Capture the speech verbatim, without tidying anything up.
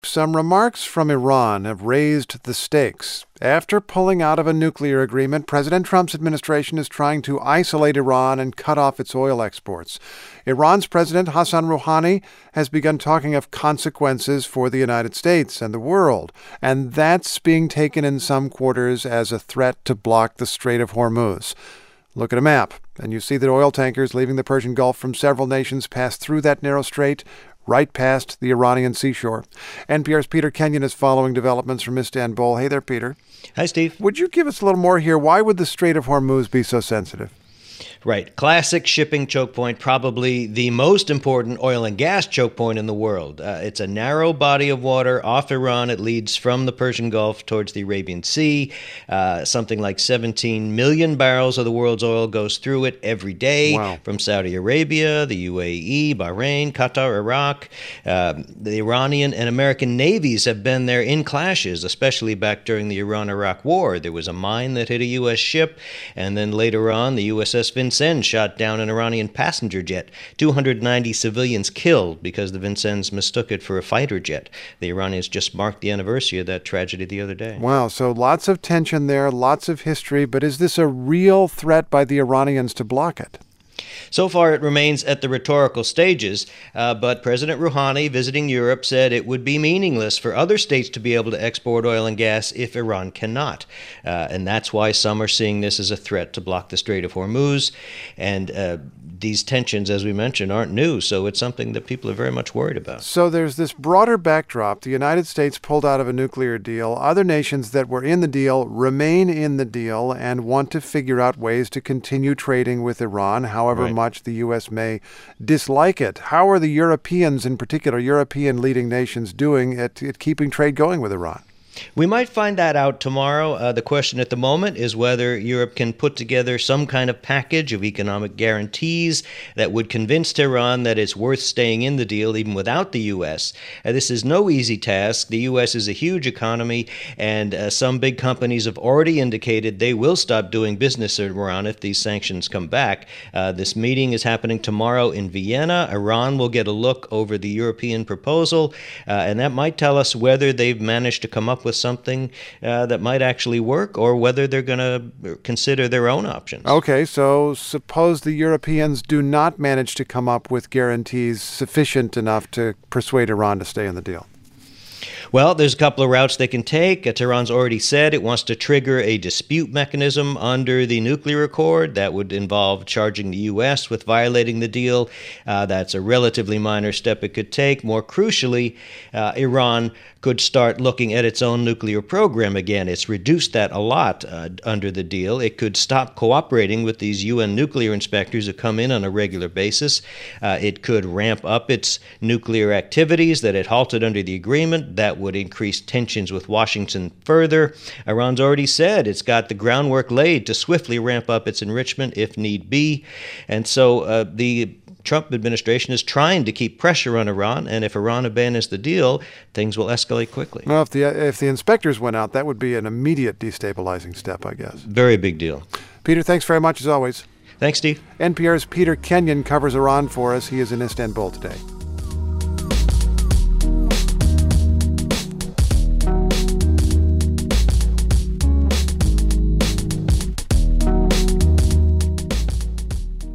Some remarks from Iran have raised the stakes. After pulling out of a nuclear agreement, President Trump's administration is trying to isolate Iran and cut off its oil exports. Iran's President Hassan Rouhani has begun talking of consequences for the United States and the world, and that's being taken in some quarters as a threat to block the Strait of Hormuz. Look at a map, and you see that oil tankers leaving the Persian Gulf from several nations pass through that narrow strait, right past the Iranian seashore. N P R's Peter Kenyon is following developments from Istanbul. Hey there, Peter. Hi, Steve. Would you give us a little more here? Why would the Strait of Hormuz be so sensitive? Right. Classic shipping choke point, probably the most important oil and gas choke point in the world. Uh, it's a narrow body of water off Iran. It leads from the Persian Gulf towards the Arabian Sea. Uh, something like seventeen million barrels of the world's oil goes through it every day. Wow. From Saudi Arabia, the U A E, Bahrain, Qatar, Iraq. Um, the Iranian and American navies have been there in clashes, especially back during the Iran-Iraq War. There was a mine that hit a U S ship, and then later on, the U S S Vincennes shot down an Iranian passenger jet. two hundred ninety civilians killed because the Vincennes mistook it for a fighter jet. The Iranians just marked the anniversary of that tragedy the other day. Wow, so lots of tension there, lots of history, but is this a real threat by the Iranians to block it? So far, it remains at the rhetorical stages, uh, but President Rouhani, visiting Europe, said it would be meaningless for other states to be able to export oil and gas if Iran cannot. Uh, and that's why some are seeing this as a threat to block the Strait of Hormuz. And uh, these tensions, as we mentioned, aren't new, so it's something that people are very much worried about. So there's this broader backdrop. The United States pulled out of a nuclear deal. Other nations that were in the deal remain in the deal and want to figure out ways to continue trading with Iran, however Right. much the U S may dislike it. How are the Europeans, in particular, European leading nations, doing at, at keeping trade going with Iran? We might find that out tomorrow. Uh, the question at the moment is whether Europe can put together some kind of package of economic guarantees that would convince Tehran that it's worth staying in the deal even without the U S. Uh, this is no easy task. The U S is a huge economy, and uh, some big companies have already indicated they will stop doing business in Iran if these sanctions come back. Uh, this meeting is happening tomorrow in Vienna. Iran will get a look over the European proposal, uh, and that might tell us whether they've managed to come up with something uh, that might actually work, or whether they're going to consider their own options. Okay, so suppose the Europeans do not manage to come up with guarantees sufficient enough to persuade Iran to stay in the deal. Well, there's a couple of routes they can take. Uh, Tehran's already said it wants to trigger a dispute mechanism under the nuclear accord. That would involve charging the U S with violating the deal. Uh, that's a relatively minor step it could take. More crucially, uh, Iran could start looking at its own nuclear program again. It's reduced that a lot uh, under the deal. It could stop cooperating with these U N nuclear inspectors who come in on a regular basis. Uh, it could ramp up its nuclear activities that it halted under the agreement. That would increase tensions with Washington further. Iran's already said it's got the groundwork laid to swiftly ramp up its enrichment if need be. And so uh, the Trump administration is trying to keep pressure on Iran, and if Iran abandons the deal, things will escalate quickly. Well, if the if the inspectors went out, that would be an immediate destabilizing step, I guess. Very big deal. Peter, thanks very much as always. Thanks, Steve. N P R's Peter Kenyon covers Iran for us. He is in Istanbul today.